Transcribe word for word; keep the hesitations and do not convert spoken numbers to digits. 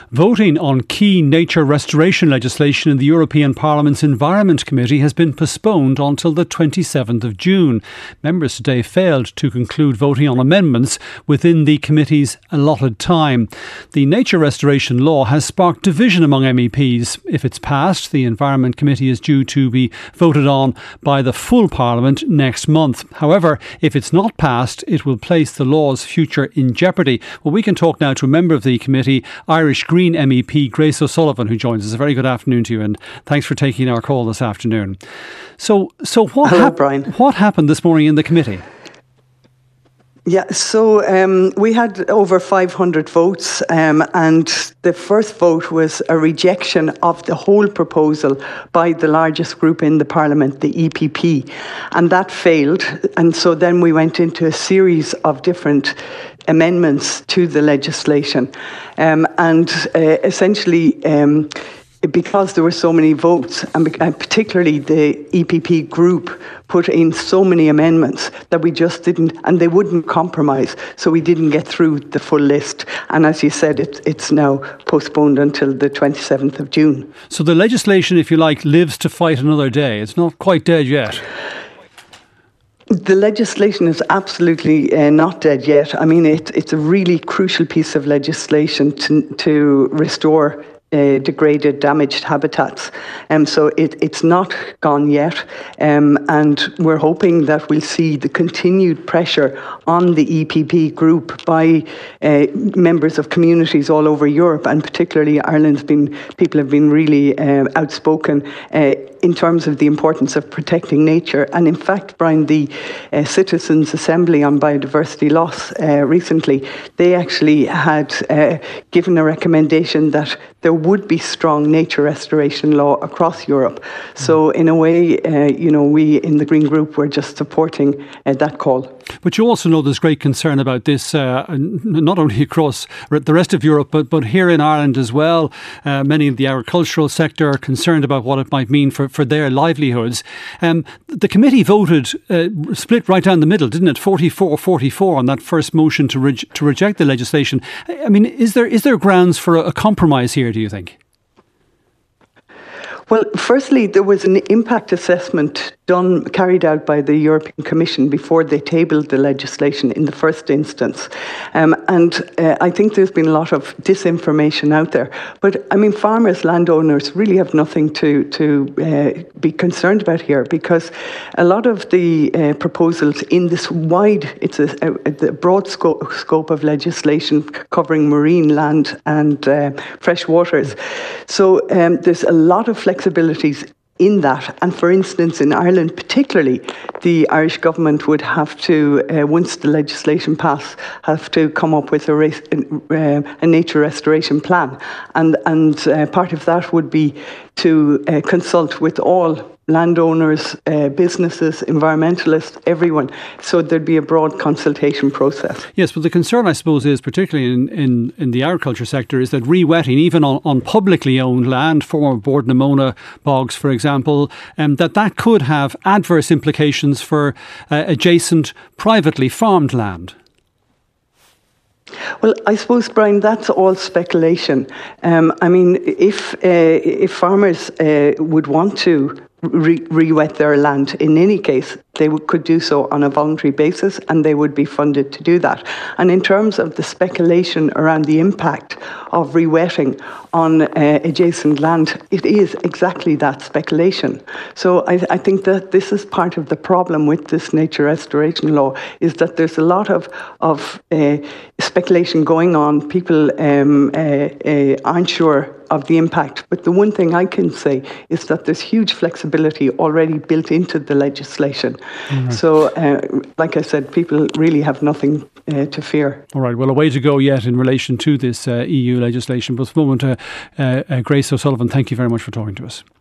Voting on key nature restoration legislation in the European Parliament's Environment Committee has been postponed until the twenty-seventh of June. Members today failed to conclude voting on amendments within the committee's allotted time. The nature restoration law has sparked division among M E Ps. If it's passed, the Environment Committee is due to be voted on by the full Parliament next month. However, if it's not passed, it will place the law's future in jeopardy. Well, we can talk now to a member of the committee, Irish Green M E P Grace O'Sullivan, who joins us. A very good afternoon to you, and thanks for taking our call this afternoon. So, so what, Hello, hap- Brian. what happened this morning in the committee? Yeah, so um, we had over five hundred votes, um, and the first vote was a rejection of the whole proposal by the largest group in the Parliament, the E P P, and that failed. And so then we went into a series of different amendments to the legislation, um, and uh, essentially um, because there were so many votes, and particularly the E P P group put in so many amendments that we just didn't, and they wouldn't compromise, so we didn't get through the full list. And as you said, it, it's now postponed until the twenty-seventh of June. So the legislation, if you like, lives to fight another day. It's not quite dead yet. The legislation is absolutely uh, not dead yet. I mean, it, it's a really crucial piece of legislation to, to restore Uh, degraded, damaged habitats. Um, so it, it's not gone yet. Um, and we're hoping that we'll see the continued pressure on the E P P group by uh, members of communities all over Europe, and particularly Ireland's been, people have been really uh, outspoken uh, in terms of the importance of protecting nature. And in fact, Brian, the uh, Citizens' Assembly on Biodiversity Loss uh, recently, they actually had uh, given a recommendation that there would be strong nature restoration law across Europe. So in a way, uh, you know, we in the Green Group were just supporting uh, that call. But you also know there's great concern about this, uh, not only across the rest of Europe, but, but here in Ireland as well. Uh, many of the agricultural sector are concerned about what it might mean for, for their livelihoods. Um, the committee voted, uh, split right down the middle, didn't it? forty-four forty-four on that first motion to, re- to reject the legislation. I mean, is there is there grounds for a, a compromise here, do you think? Well, firstly, there was an impact assessment done, carried out by the European Commission before they tabled the legislation in the first instance. Um, and uh, I think there's been a lot of disinformation out there. But, I mean, farmers, landowners really have nothing to, to uh, be concerned about here, because a lot of the uh, proposals in this wide, it's a, a, a broad scope, scope of legislation covering marine, land and uh, fresh waters. So um, there's a lot of flexibility flexibilities in that. And for instance, in Ireland particularly, the Irish government would have to, uh, once the legislation passed, have to come up with a, race, uh, a nature restoration plan. And, and uh, part of that would be to uh, consult with all landowners, uh, businesses, environmentalists, everyone. So there'd be a broad consultation process. Yes, but the concern, I suppose, is particularly in, in, in the agriculture sector, is that re-wetting, even on, on publicly owned land, former Bord na Móna bogs, for example, um, that that could have adverse implications for uh, adjacent privately farmed land. Well, I suppose, Brian, that's all speculation. Um, I mean, if uh, if farmers uh, would want to re- re-wet their land, in any case, they w- could do so on a voluntary basis, and they would be funded to do that. And in terms of the speculation around the impact of re-wetting on uh, adjacent land, it is exactly that, speculation. So I, I think that this is part of the problem with this nature restoration law, is that there's a lot of, of uh, speculation going on. People um, uh, uh, aren't sure of the impact. But the one thing I can say is that there's huge flexibility already built into the legislation. Mm-hmm. So, uh, like I said, people really have nothing uh, to fear. All right. Well, a way to go yet in relation to this uh, E U legislation. But for the moment, uh, uh, uh, Grace O'Sullivan, thank you very much for talking to us.